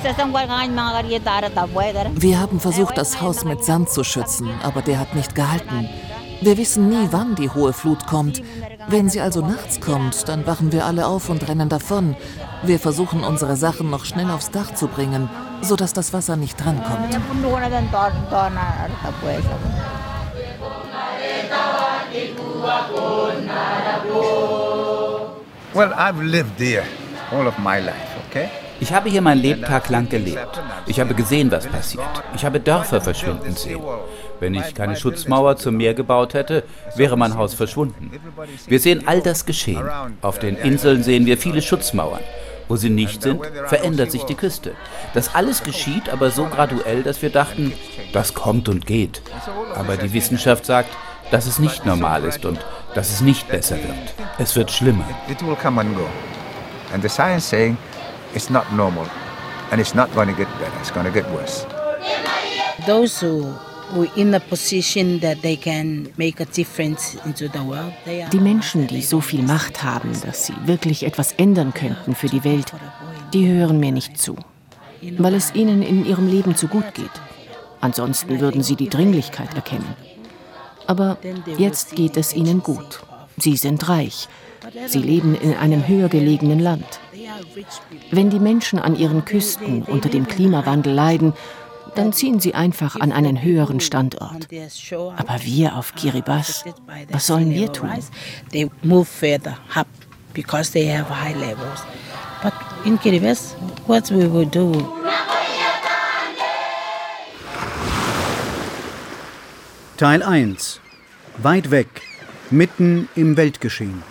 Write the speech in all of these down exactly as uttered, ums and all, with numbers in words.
Wir haben versucht, das Haus mit Sand zu schützen, aber der hat nicht gehalten. Wir wissen nie, wann die hohe Flut kommt. Wenn sie also nachts kommt, dann wachen wir alle auf und rennen davon. Wir versuchen, unsere Sachen noch schnell aufs Dach zu bringen, sodass das Wasser nicht drankommt. Well, I've lived there all of my life, okay? Ich habe hier mein Lebtag lang gelebt. Ich habe gesehen, was passiert. Ich habe Dörfer verschwinden sehen. Wenn ich keine Schutzmauer zum Meer gebaut hätte, wäre mein Haus verschwunden. Wir sehen all das geschehen. Auf den Inseln sehen wir viele Schutzmauern. Wo sie nicht sind, verändert sich die Küste. Das alles geschieht aber so graduell, dass wir dachten, das kommt und geht. Aber die Wissenschaft sagt, dass es nicht normal ist und dass es nicht besser wird. Es wird schlimmer. It will come and go. And the science saying it's not normal and it's not going to get better. It's going to get worse. Those who who in a position that they can make a difference into the world. Die Menschen, die so viel Macht haben, dass sie wirklich etwas ändern könnten für die Welt, die hören mir nicht zu, weil es ihnen in ihrem Leben zu gut geht. Ansonsten würden sie die Dringlichkeit erkennen. Aber jetzt geht es ihnen gut. Sie sind reich. Sie leben in einem höher gelegenen Land. Wenn die Menschen an ihren Küsten unter dem Klimawandel leiden, dann ziehen sie einfach an einen höheren Standort. Aber wir auf Kiribati, was sollen wir tun? They move further up because they have high levels. But in Kiribati, what we will do? Teil eins. Weit weg, mitten im Weltgeschehen.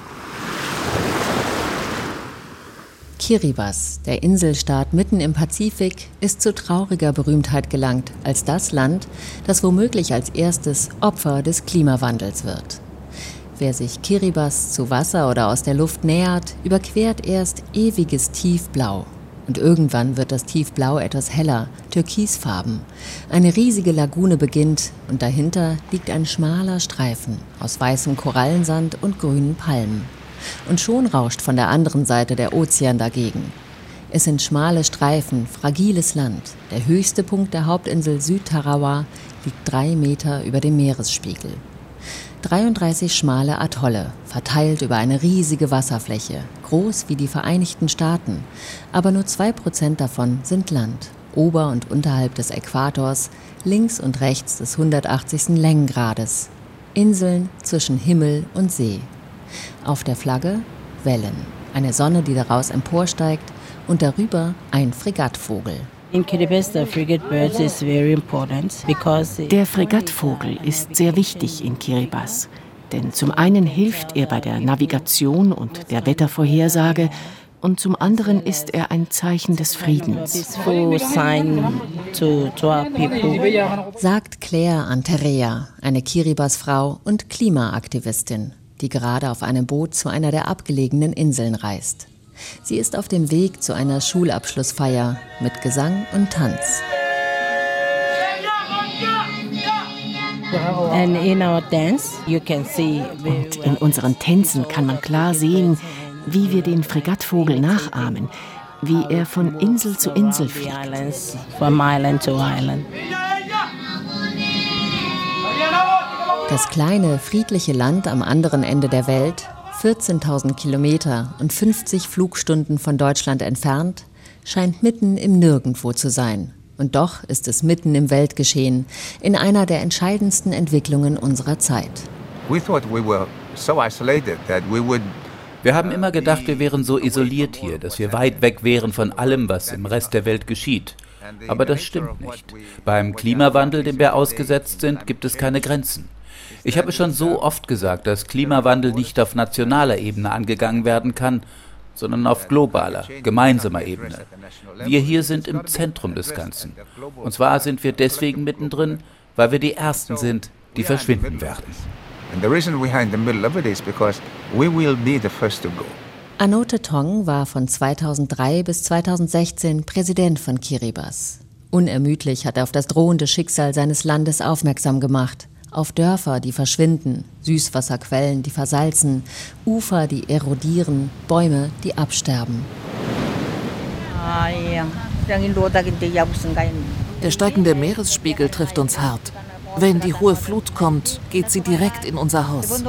Kiribati, der Inselstaat mitten im Pazifik, ist zu trauriger Berühmtheit gelangt als das Land, das womöglich als erstes Opfer des Klimawandels wird. Wer sich Kiribati zu Wasser oder aus der Luft nähert, überquert erst ewiges Tiefblau. Und irgendwann wird das Tiefblau etwas heller, türkisfarben. Eine riesige Lagune beginnt und dahinter liegt ein schmaler Streifen aus weißem Korallensand und grünen Palmen. Und schon rauscht von der anderen Seite der Ozean dagegen. Es sind schmale Streifen, fragiles Land. Der höchste Punkt der Hauptinsel Südtarawa liegt drei Meter über dem Meeresspiegel. dreiunddreißig schmale Atolle, verteilt über eine riesige Wasserfläche, groß wie die Vereinigten Staaten. Aber nur zwei Prozent davon sind Land, ober- und unterhalb des Äquators, links und rechts des hundertachtzigsten Längengrades. Inseln zwischen Himmel und See. Auf der Flagge Wellen, eine Sonne, die daraus emporsteigt, und darüber ein Fregattvogel. Der Fregattvogel ist sehr wichtig in Kiribati, denn zum einen hilft er bei der Navigation und der Wettervorhersage und zum anderen ist er ein Zeichen des Friedens. Sagt Claire Anterea, eine Kiribati-Frau und Klimaaktivistin, die gerade auf einem Boot zu einer der abgelegenen Inseln reist. Sie ist auf dem Weg zu einer Schulabschlussfeier mit Gesang und Tanz. Und in unseren Tänzen kann man klar sehen, wie wir den Fregattvogel nachahmen, wie er von Insel zu Insel fliegt. Das kleine, friedliche Land am anderen Ende der Welt, vierzehntausend Kilometer und fünfzig Flugstunden von Deutschland entfernt, scheint mitten im Nirgendwo zu sein. Und doch ist es mitten im Weltgeschehen, in einer der entscheidendsten Entwicklungen unserer Zeit. Wir haben immer gedacht, wir wären so isoliert hier, dass wir weit weg wären von allem, was im Rest der Welt geschieht. Aber das stimmt nicht. Beim Klimawandel, dem wir ausgesetzt sind, gibt es keine Grenzen. Ich habe schon so oft gesagt, dass Klimawandel nicht auf nationaler Ebene angegangen werden kann, sondern auf globaler, gemeinsamer Ebene. Wir hier sind im Zentrum des Ganzen. Und zwar sind wir deswegen mittendrin, weil wir die Ersten sind, die verschwinden werden. Anote Tong war von zweitausenddrei bis zweitausendsechzehn Präsident von Kiribati. Unermüdlich hat er auf das drohende Schicksal seines Landes aufmerksam gemacht. Auf Dörfer, die verschwinden, Süßwasserquellen, die versalzen, Ufer, die erodieren, Bäume, die absterben. Der steigende Meeresspiegel trifft uns hart. Wenn die hohe Flut kommt, geht sie direkt in unser Haus.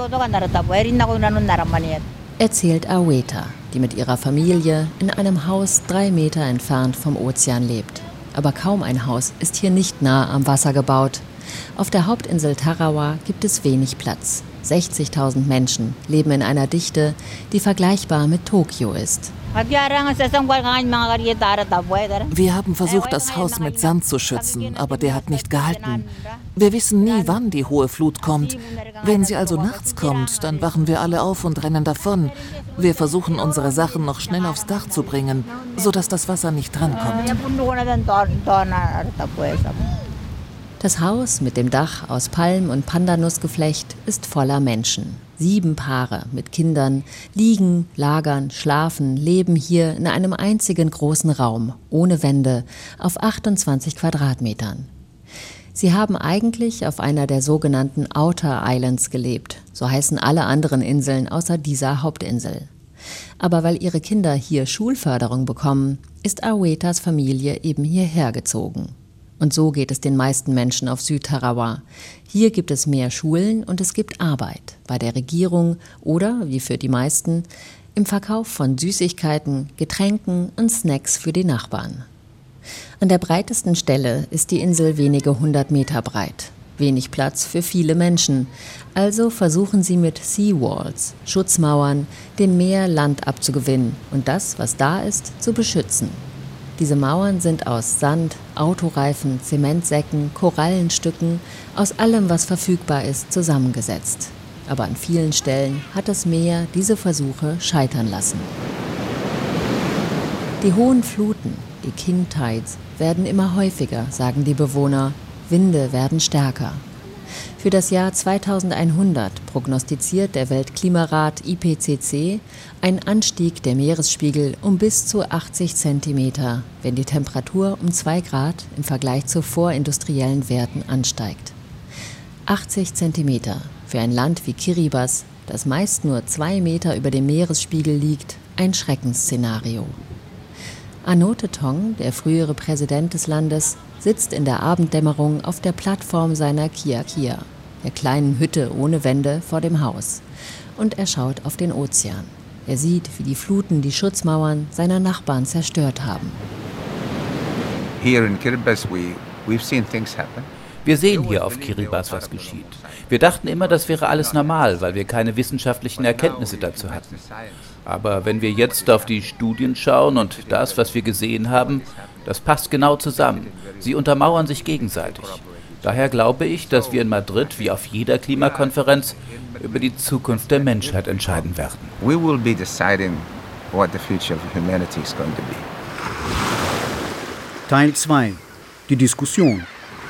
Erzählt Aweta, die mit ihrer Familie in einem Haus drei Meter entfernt vom Ozean lebt. Aber kaum ein Haus ist hier nicht nah am Wasser gebaut. Auf der Hauptinsel Tarawa gibt es wenig Platz. sechzigtausend Menschen leben in einer Dichte, die vergleichbar mit Tokio ist. Wir haben versucht, das Haus mit Sand zu schützen, aber der hat nicht gehalten. Wir wissen nie, wann die hohe Flut kommt. Wenn sie also nachts kommt, dann wachen wir alle auf und rennen davon. Wir versuchen, unsere Sachen noch schnell aufs Dach zu bringen, sodass das Wasser nicht drankommt. Das Haus mit dem Dach aus Palm- und Pandanusgeflecht ist voller Menschen. Sieben Paare mit Kindern liegen, lagern, schlafen, leben hier in einem einzigen großen Raum, ohne Wände, auf achtundzwanzig Quadratmetern. Sie haben eigentlich auf einer der sogenannten Outer Islands gelebt, so heißen alle anderen Inseln außer dieser Hauptinsel. Aber weil ihre Kinder hier Schulförderung bekommen, ist Awetas Familie eben hierher gezogen. Und so geht es den meisten Menschen auf Südtarawa. Hier gibt es mehr Schulen und es gibt Arbeit bei der Regierung oder, wie für die meisten, im Verkauf von Süßigkeiten, Getränken und Snacks für die Nachbarn. An der breitesten Stelle ist die Insel wenige hundert Meter breit. Wenig Platz für viele Menschen. Also versuchen sie mit Seawalls, Schutzmauern, dem Meer Land abzugewinnen und das, was da ist, zu beschützen. Diese Mauern sind aus Sand, Autoreifen, Zementsäcken, Korallenstücken, aus allem, was verfügbar ist, zusammengesetzt. Aber an vielen Stellen hat das Meer diese Versuche scheitern lassen. Die hohen Fluten, die King Tides, werden immer häufiger, sagen die Bewohner. Winde werden stärker. Für das Jahr zweitausendeinhundert prognostiziert der Weltklimarat I P C C einen Anstieg der Meeresspiegel um bis zu achtzig Zentimeter, wenn die Temperatur um zwei Grad im Vergleich zu vorindustriellen Werten ansteigt. achtzig Zentimeter für ein Land wie Kiribati, das meist nur zwei Meter über dem Meeresspiegel liegt, ein Schreckensszenario. Anote Tong, der frühere Präsident des Landes, sitzt in der Abenddämmerung auf der Plattform seiner Kia Kia, der kleinen Hütte ohne Wände vor dem Haus. Und er schaut auf den Ozean. Er sieht, wie die Fluten die Schutzmauern seiner Nachbarn zerstört haben. Here in Kiribati, we, we've seen things happen. Wir sehen hier auf Kiribati, was geschieht. Wir dachten immer, das wäre alles normal, weil wir keine wissenschaftlichen Erkenntnisse dazu hatten. Aber wenn wir jetzt auf die Studien schauen und das, was wir gesehen haben, das passt genau zusammen. Sie untermauern sich gegenseitig. Daher glaube ich, dass wir in Madrid, wie auf jeder Klimakonferenz, über die Zukunft der Menschheit entscheiden werden. We will be deciding what the future of humanity is going to be. Teil zwei. Die Diskussion.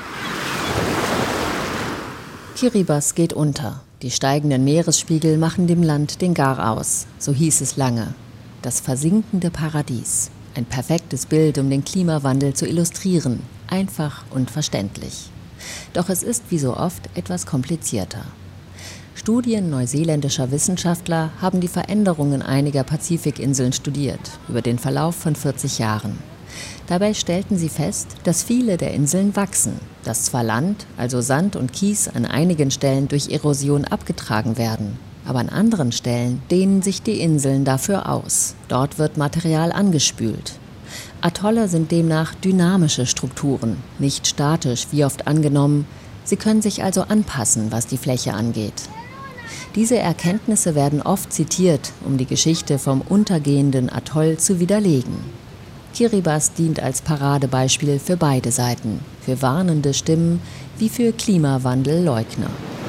Kiribati geht unter. Die steigenden Meeresspiegel machen dem Land den Gar aus, so hieß es lange. Das versinkende Paradies. Ein perfektes Bild, um den Klimawandel zu illustrieren. Einfach und verständlich. Doch es ist wie so oft etwas komplizierter. Studien neuseeländischer Wissenschaftler haben die Veränderungen einiger Pazifikinseln studiert, über den Verlauf von vierzig Jahren. Dabei stellten sie fest, dass viele der Inseln wachsen, dass zwar Land, also Sand und Kies, an einigen Stellen durch Erosion abgetragen werden, aber an anderen Stellen dehnen sich die Inseln dafür aus. Dort wird Material angespült. Atolle sind demnach dynamische Strukturen, nicht statisch, wie oft angenommen. Sie können sich also anpassen, was die Fläche angeht. Diese Erkenntnisse werden oft zitiert, um die Geschichte vom untergehenden Atoll zu widerlegen. Kiribati dient als Paradebeispiel für beide Seiten, für warnende Stimmen wie für Klimawandelleugner.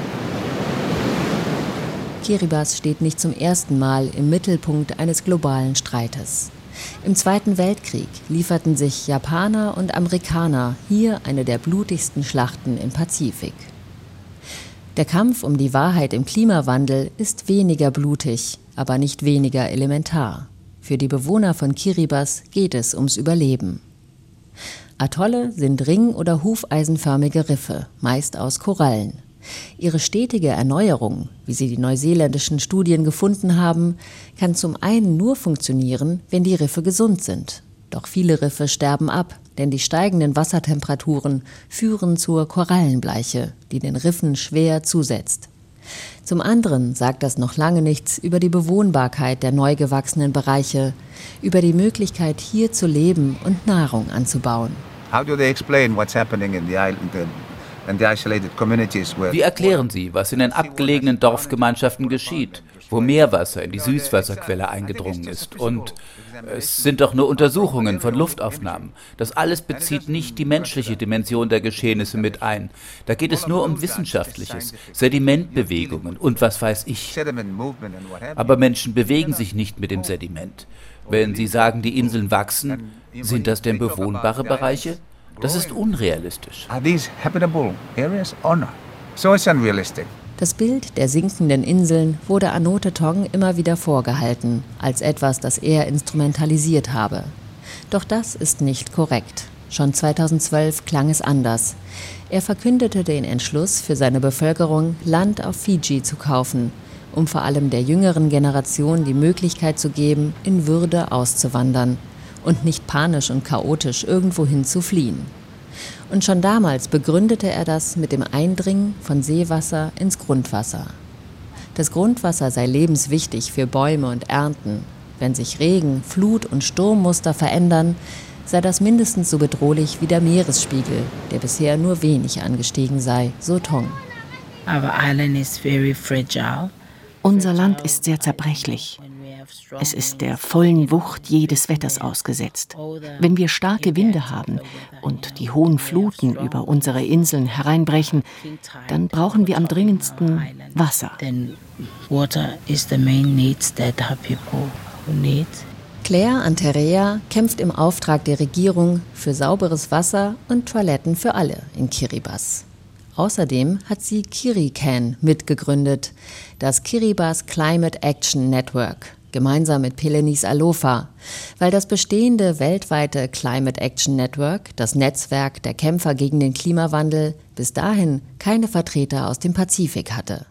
Kiribati steht nicht zum ersten Mal im Mittelpunkt eines globalen Streites. Im Zweiten Weltkrieg lieferten sich Japaner und Amerikaner hier eine der blutigsten Schlachten im Pazifik. Der Kampf um die Wahrheit im Klimawandel ist weniger blutig, aber nicht weniger elementar. Für die Bewohner von Kiribati geht es ums Überleben. Atolle sind ring- oder hufeisenförmige Riffe, meist aus Korallen. Ihre stetige Erneuerung, wie sie die neuseeländischen Studien gefunden haben, kann zum einen nur funktionieren, wenn die Riffe gesund sind. Doch viele Riffe sterben ab, denn die steigenden Wassertemperaturen führen zur Korallenbleiche, die den Riffen schwer zusetzt. Zum anderen sagt das noch lange nichts über die Bewohnbarkeit der neu gewachsenen Bereiche, über die Möglichkeit, hier zu leben und Nahrung anzubauen. How do they explain what's happening in the island, in the isolated communities where... Wie erklären Sie, was in den abgelegenen Dorfgemeinschaften geschieht, wo Meerwasser in die Süßwasserquelle eingedrungen ist? Und es sind doch nur Untersuchungen von Luftaufnahmen. Das alles bezieht nicht die menschliche Dimension der Geschehnisse mit ein. Da geht es nur um Wissenschaftliches, Sedimentbewegungen und was weiß ich. Aber Menschen bewegen sich nicht mit dem Sediment. Wenn Sie sagen, die Inseln wachsen, sind das denn bewohnbare Bereiche? Das ist unrealistisch. Are these habitable areas or not? So it's unrealistic. Das Bild der sinkenden Inseln wurde Anote Tong immer wieder vorgehalten, als etwas, das er instrumentalisiert habe. Doch das ist nicht korrekt. Schon zweitausendzwölf klang es anders. Er verkündete den Entschluss für seine Bevölkerung, Land auf Fidschi zu kaufen, um vor allem der jüngeren Generation die Möglichkeit zu geben, in Würde auszuwandern und nicht panisch und chaotisch irgendwohin zu fliehen. Und schon damals begründete er das mit dem Eindringen von Seewasser ins Grundwasser. Das Grundwasser sei lebenswichtig für Bäume und Ernten. Wenn sich Regen, Flut und Sturmmuster verändern, sei das mindestens so bedrohlich wie der Meeresspiegel, der bisher nur wenig angestiegen sei, so Tong. Our island is very fragile. Unser Land ist sehr zerbrechlich. Es ist der vollen Wucht jedes Wetters ausgesetzt. Wenn wir starke Winde haben und die hohen Fluten über unsere Inseln hereinbrechen, dann brauchen wir am dringendsten Wasser. Claire Anterea kämpft im Auftrag der Regierung für sauberes Wasser und Toiletten für alle in Kiribati. Außerdem hat sie KiriCan mitgegründet, das Kiribati Climate Action Network, gemeinsam mit Pelenis Alofa, weil das bestehende weltweite Climate Action Network, das Netzwerk der Kämpfer gegen den Klimawandel, bis dahin keine Vertreter aus dem Pazifik hatte.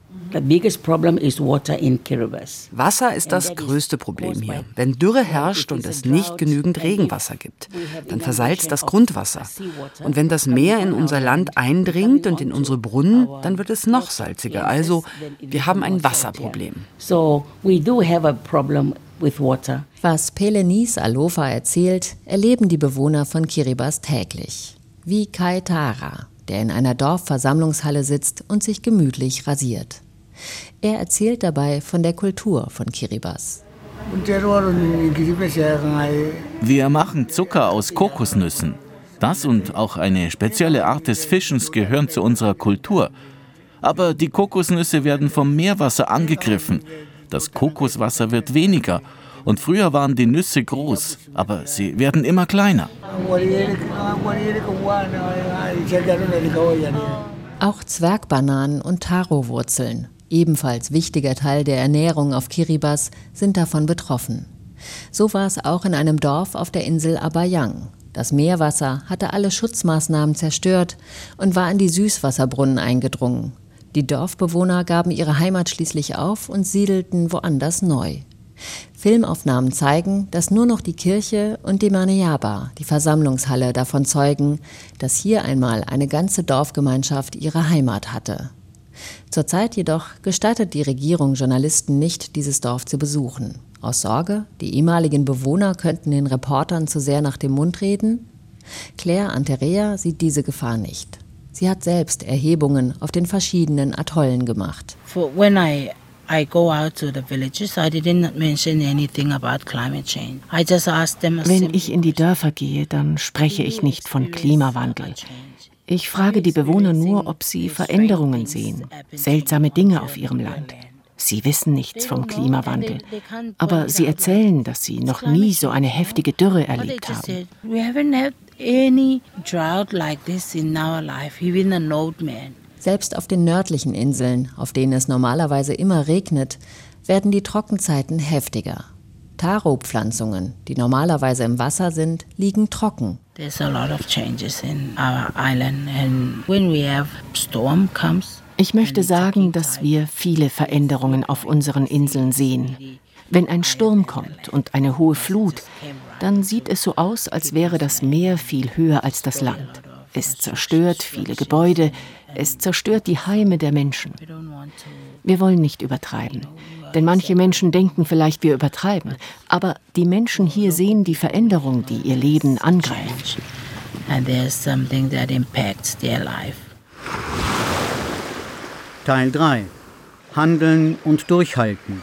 Wasser ist das größte Problem hier. Wenn Dürre herrscht und es nicht genügend Regenwasser gibt, dann versalzt das Grundwasser. Und wenn das Meer in unser Land eindringt und in unsere Brunnen, dann wird es noch salziger. Also, wir haben ein Wasserproblem. Was Pelenis Alofa erzählt, erleben die Bewohner von Kiribati täglich. Wie Kai Tara, der in einer Dorfversammlungshalle sitzt und sich gemütlich rasiert. Er erzählt dabei von der Kultur von Kiribati. Wir machen Zucker aus Kokosnüssen. Das und auch eine spezielle Art des Fischens gehören zu unserer Kultur. Aber die Kokosnüsse werden vom Meerwasser angegriffen. Das Kokoswasser wird weniger. Und früher waren die Nüsse groß, aber sie werden immer kleiner. Auch Zwergbananen und Taro-Wurzeln, ebenfalls wichtiger Teil der Ernährung auf Kiribati, sind davon betroffen. So war es auch in einem Dorf auf der Insel Abayang. Das Meerwasser hatte alle Schutzmaßnahmen zerstört und war in die Süßwasserbrunnen eingedrungen. Die Dorfbewohner gaben ihre Heimat schließlich auf und siedelten woanders neu. Filmaufnahmen zeigen, dass nur noch die Kirche und die Maniaba, die Versammlungshalle, davon zeugen, dass hier einmal eine ganze Dorfgemeinschaft ihre Heimat hatte. Zurzeit jedoch gestattet die Regierung Journalisten nicht, dieses Dorf zu besuchen. Aus Sorge, die ehemaligen Bewohner könnten den Reportern zu sehr nach dem Mund reden? Claire Anterea sieht diese Gefahr nicht. Sie hat selbst Erhebungen auf den verschiedenen Atollen gemacht. When I I go out to the villages, I didn't mention anything about climate change. I just asked them. Wenn ich in die Dörfer gehe, dann spreche ich nicht von Klimawandel. Ich frage die Bewohner nur, ob sie Veränderungen sehen, seltsame Dinge auf ihrem Land. Sie wissen nichts vom Klimawandel, aber sie erzählen, dass sie noch nie so eine heftige Dürre erlebt haben. Selbst auf den nördlichen Inseln, auf denen es normalerweise immer regnet, werden die Trockenzeiten heftiger. Taro-Pflanzungen, die normalerweise im Wasser sind, liegen trocken. Ich möchte sagen, dass wir viele Veränderungen auf unseren Inseln sehen. Wenn ein Sturm kommt und eine hohe Flut, dann sieht es so aus, als wäre das Meer viel höher als das Land. Es zerstört viele Gebäude, es zerstört die Heime der Menschen. Wir wollen nicht übertreiben, denn manche Menschen denken vielleicht, wir übertreiben. Aber die Menschen hier sehen die Veränderung, die ihr Leben angreift. And there's something that impacts their life. Teil drei. Handeln und Durchhalten.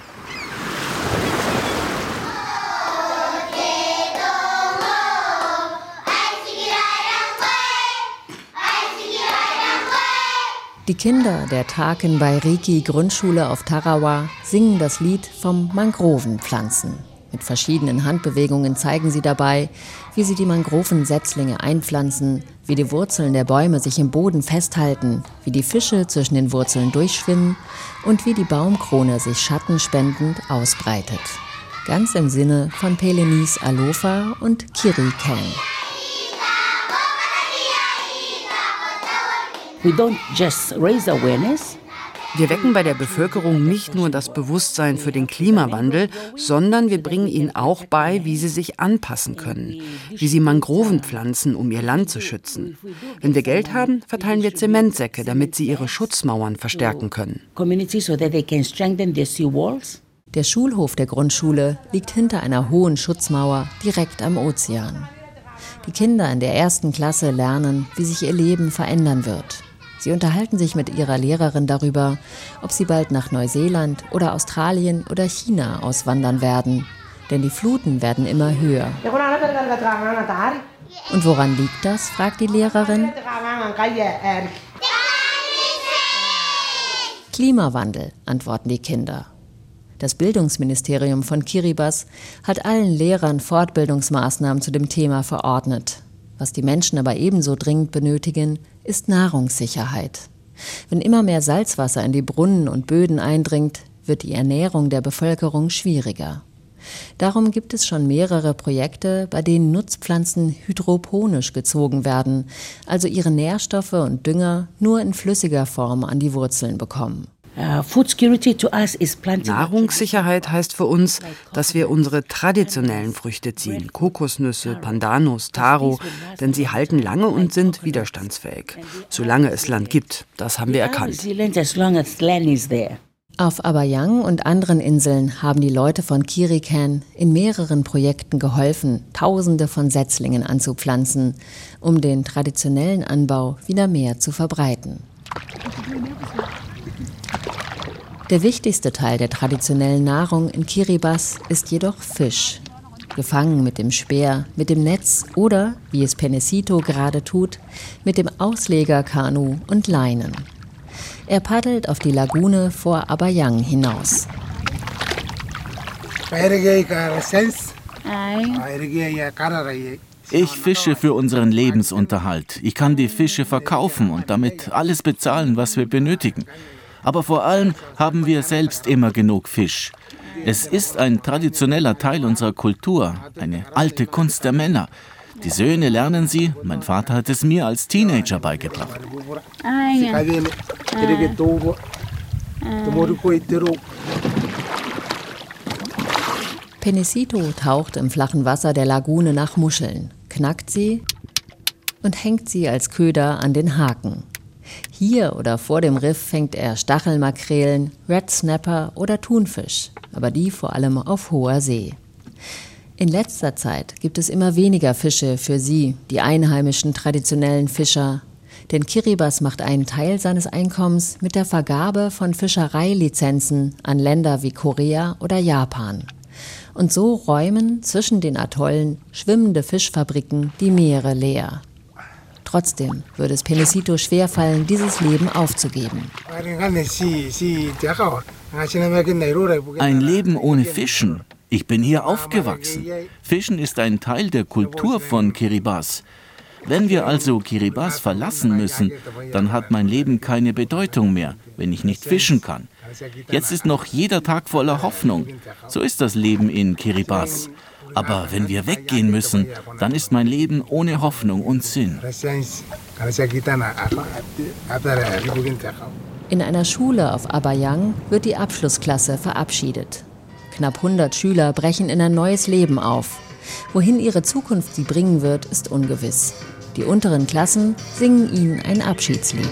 Die Kinder der Taken-Bairiki-Grundschule auf Tarawa singen das Lied vom Mangrovenpflanzen. Mit verschiedenen Handbewegungen zeigen sie dabei, wie sie die Mangrovensetzlinge einpflanzen, wie die Wurzeln der Bäume sich im Boden festhalten, wie die Fische zwischen den Wurzeln durchschwimmen und wie die Baumkrone sich schattenspendend ausbreitet. Ganz im Sinne von Pelenise Alofa und Kiri Kan. We don't just raise awareness. Wir wecken bei der Bevölkerung nicht nur das Bewusstsein für den Klimawandel, sondern wir bringen ihnen auch bei, wie sie sich anpassen können, wie sie Mangroven pflanzen, um ihr Land zu schützen. Wenn wir Geld haben, verteilen wir Zementsäcke, damit sie ihre Schutzmauern verstärken können. Der Schulhof der Grundschule liegt hinter einer hohen Schutzmauer direkt am Ozean. Die Kinder in der ersten Klasse lernen, wie sich ihr Leben verändern wird. Sie unterhalten sich mit ihrer Lehrerin darüber, ob sie bald nach Neuseeland oder Australien oder China auswandern werden. Denn die Fluten werden immer höher. Und woran liegt das, fragt die Lehrerin. Klimawandel, antworten die Kinder. Das Bildungsministerium von Kiribati hat allen Lehrern Fortbildungsmaßnahmen zu dem Thema verordnet. Was die Menschen aber ebenso dringend benötigen, ist Nahrungssicherheit. Wenn immer mehr Salzwasser in die Brunnen und Böden eindringt, wird die Ernährung der Bevölkerung schwieriger. Darum gibt es schon mehrere Projekte, bei denen Nutzpflanzen hydroponisch gezogen werden, also ihre Nährstoffe und Dünger nur in flüssiger Form an die Wurzeln bekommen. Nahrungssicherheit heißt für uns, dass wir unsere traditionellen Früchte ziehen, Kokosnüsse, Pandanus, Taro, denn sie halten lange und sind widerstandsfähig, solange es Land gibt. Das haben wir erkannt. Auf Abayang und anderen Inseln haben die Leute von Kiri Kan in mehreren Projekten geholfen, Tausende von Setzlingen anzupflanzen, um den traditionellen Anbau wieder mehr zu verbreiten. Der wichtigste Teil der traditionellen Nahrung in Kiribati ist jedoch Fisch. Gefangen mit dem Speer, mit dem Netz oder, wie es Penesito gerade tut, mit dem Auslegerkanu und Leinen. Er paddelt auf die Lagune vor Abayang hinaus. Ich fische für unseren Lebensunterhalt. Ich kann die Fische verkaufen und damit alles bezahlen, was wir benötigen. Aber vor allem haben wir selbst immer genug Fisch. Es ist ein traditioneller Teil unserer Kultur, eine alte Kunst der Männer. Die Söhne lernen sie, mein Vater hat es mir als Teenager beigebracht. Penesito taucht im flachen Wasser der Lagune nach Muscheln, knackt sie und hängt sie als Köder an den Haken. Hier oder vor dem Riff fängt er Stachelmakrelen, Red Snapper oder Thunfisch, aber die vor allem auf hoher See. In letzter Zeit gibt es immer weniger Fische für sie, die einheimischen traditionellen Fischer. Denn Kiribati macht einen Teil seines Einkommens mit der Vergabe von Fischereilizenzen an Länder wie Korea oder Japan. Und so räumen zwischen den Atollen schwimmende Fischfabriken die Meere leer. Trotzdem würde es Penesito schwerfallen, dieses Leben aufzugeben. Ein Leben ohne Fischen. Ich bin hier aufgewachsen. Fischen ist ein Teil der Kultur von Kiribati. Wenn wir also Kiribati verlassen müssen, dann hat mein Leben keine Bedeutung mehr, wenn ich nicht fischen kann. Jetzt ist noch jeder Tag voller Hoffnung. So ist das Leben in Kiribati. Aber wenn wir weggehen müssen, dann ist mein Leben ohne Hoffnung und Sinn. In einer Schule auf Abayang wird die Abschlussklasse verabschiedet. Knapp hundert Schüler brechen in ein neues Leben auf. Wohin ihre Zukunft sie bringen wird, ist ungewiss. Die unteren Klassen singen ihnen ein Abschiedslied.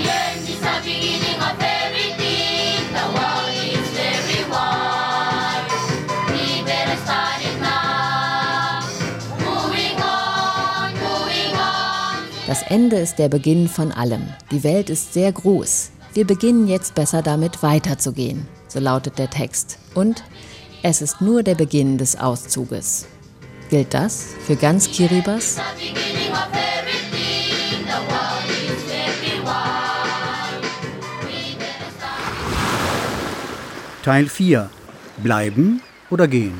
Das Ende ist der Beginn von allem. Die Welt ist sehr groß. Wir beginnen jetzt besser damit weiterzugehen, so lautet der Text. Und es ist nur der Beginn des Auszuges. Gilt das für ganz Kiribati? Teil vier. Bleiben oder gehen?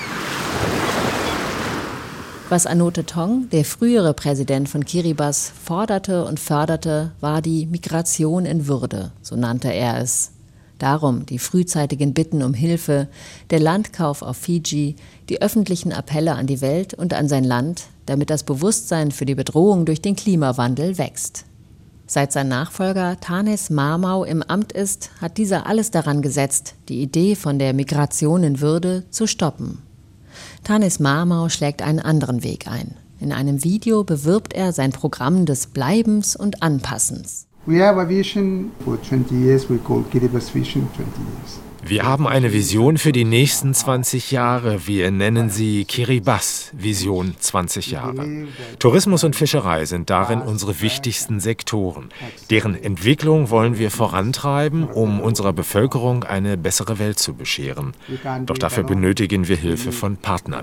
Was Anote Tong, der frühere Präsident von Kiribati, forderte und förderte, war die Migration in Würde, so nannte er es. Darum die frühzeitigen Bitten um Hilfe, der Landkauf auf Fiji, die öffentlichen Appelle an die Welt und an sein Land, damit das Bewusstsein für die Bedrohung durch den Klimawandel wächst. Seit sein Nachfolger Thanes Mamau im Amt ist, hat dieser alles daran gesetzt, die Idee von der Migration in Würde zu stoppen. Thanes Mamau schlägt einen anderen Weg ein. In einem Video bewirbt er sein Programm des Bleibens und Anpassens. We have a vision for twenty years, we call Kiribati Vision twenty years. Wir haben eine Vision für die nächsten zwanzig Jahre. Wir nennen sie Kiribati Vision zwanzig Jahre. Tourismus und Fischerei sind darin unsere wichtigsten Sektoren. Deren Entwicklung wollen wir vorantreiben, um unserer Bevölkerung eine bessere Welt zu bescheren. Doch dafür benötigen wir Hilfe von Partnern.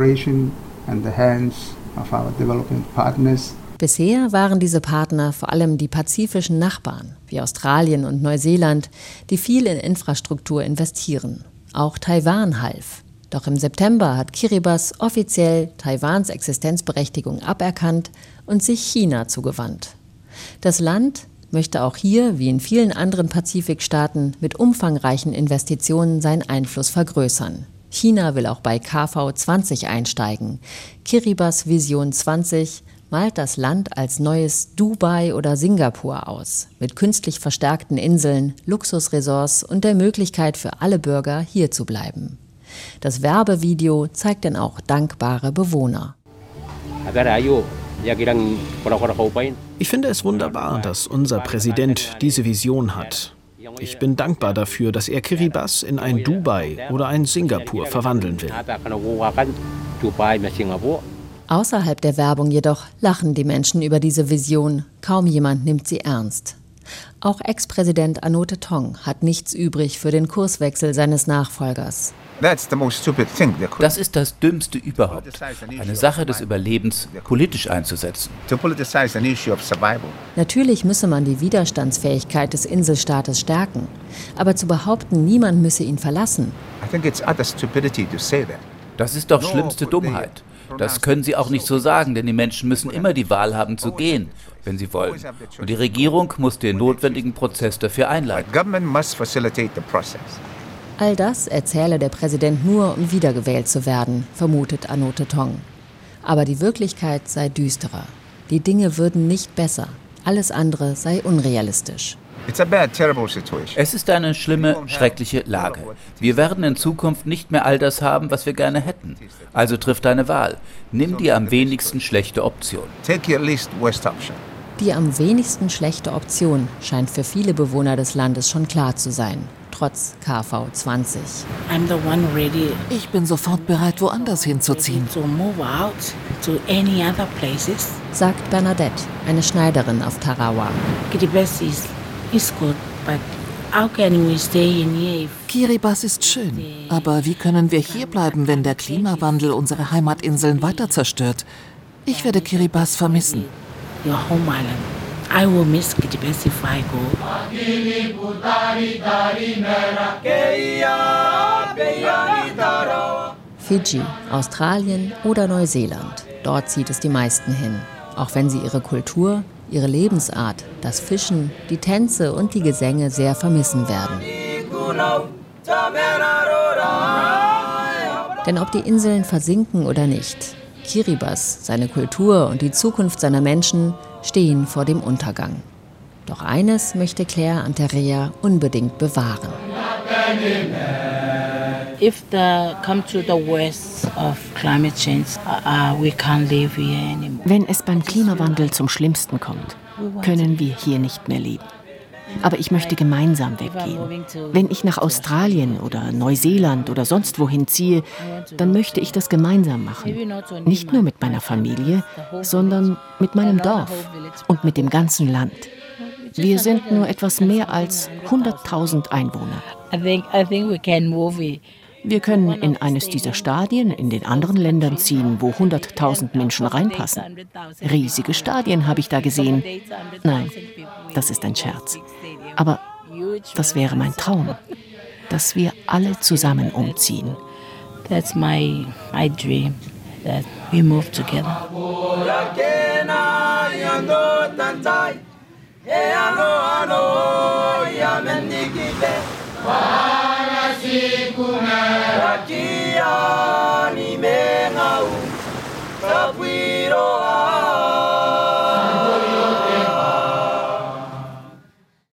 Bisher waren diese Partner vor allem die pazifischen Nachbarn, wie Australien und Neuseeland, die viel in Infrastruktur investieren. Auch Taiwan half. Doch im September hat Kiribati offiziell Taiwans Existenzberechtigung aberkannt und sich China zugewandt. Das Land möchte auch hier, wie in vielen anderen Pazifikstaaten, mit umfangreichen Investitionen seinen Einfluss vergrößern. China will auch bei K V zwanzig einsteigen. Kiribati Vision zwanzig malt das Land als neues Dubai oder Singapur aus, mit künstlich verstärkten Inseln, Luxusresorts und der Möglichkeit für alle Bürger, hier zu bleiben. Das Werbevideo zeigt dann auch dankbare Bewohner. Ich finde es wunderbar, dass unser Präsident diese Vision hat. Ich bin dankbar dafür, dass er Kiribati in ein Dubai oder ein Singapur verwandeln will. Außerhalb der Werbung jedoch lachen die Menschen über diese Vision. Kaum jemand nimmt sie ernst. Auch Ex-Präsident Anote Tong hat nichts übrig für den Kurswechsel seines Nachfolgers. Das ist das Dümmste überhaupt, eine Sache des Überlebens politisch einzusetzen. Natürlich müsse man die Widerstandsfähigkeit des Inselstaates stärken. Aber zu behaupten, niemand müsse ihn verlassen. Das ist doch schlimmste Dummheit. Das können Sie auch nicht so sagen, denn die Menschen müssen immer die Wahl haben zu gehen, wenn sie wollen. Und die Regierung muss den notwendigen Prozess dafür einleiten. All das erzähle der Präsident nur, um wiedergewählt zu werden, vermutet Anote Tong. Aber die Wirklichkeit sei düsterer. Die Dinge würden nicht besser. Alles andere sei unrealistisch. Es ist eine schlimme, schreckliche Lage. Wir werden in Zukunft nicht mehr all das haben, was wir gerne hätten. Also triff deine Wahl. Nimm die am wenigsten schlechte Option. Die am wenigsten schlechte Option scheint für viele Bewohner des Landes schon klar zu sein, trotz K V zwanzig. Ich bin sofort bereit, woanders hinzuziehen, sagt Bernadette, eine Schneiderin auf Tarawa. Kiribati ist schön, aber wie können wir hier bleiben, wenn der Klimawandel unsere Heimatinseln weiter zerstört? Ich werde Kiribati vermissen. Fidschi, Australien oder Neuseeland, dort zieht es die meisten hin, auch wenn sie ihre Kultur, ihre Lebensart, das Fischen, die Tänze und die Gesänge sehr vermissen werden. Denn ob die Inseln versinken oder nicht, Kiribati, seine Kultur und die Zukunft seiner Menschen stehen vor dem Untergang. Doch eines möchte Claire Anterea unbedingt bewahren. if the come to the worst of climate change, uh, we can't live here anymore. Wenn es beim Klimawandel zum Schlimmsten kommt, können wir hier nicht mehr leben. Aber ich möchte gemeinsam weggehen. Wenn ich nach Australien oder Neuseeland oder sonst wohin ziehe, dann möchte ich das gemeinsam machen. Nicht nur mit meiner Familie, sondern mit meinem Dorf und mit dem ganzen Land. Wir sind nur etwas mehr als hunderttausend Einwohner. Wir können in eines dieser Stadien in den anderen Ländern ziehen, wo hunderttausend Menschen reinpassen. Riesige Stadien habe ich da gesehen. Nein, das ist ein Scherz. Aber das wäre mein Traum, dass wir alle zusammen umziehen. That's my, my dream, that we move together. Wala siku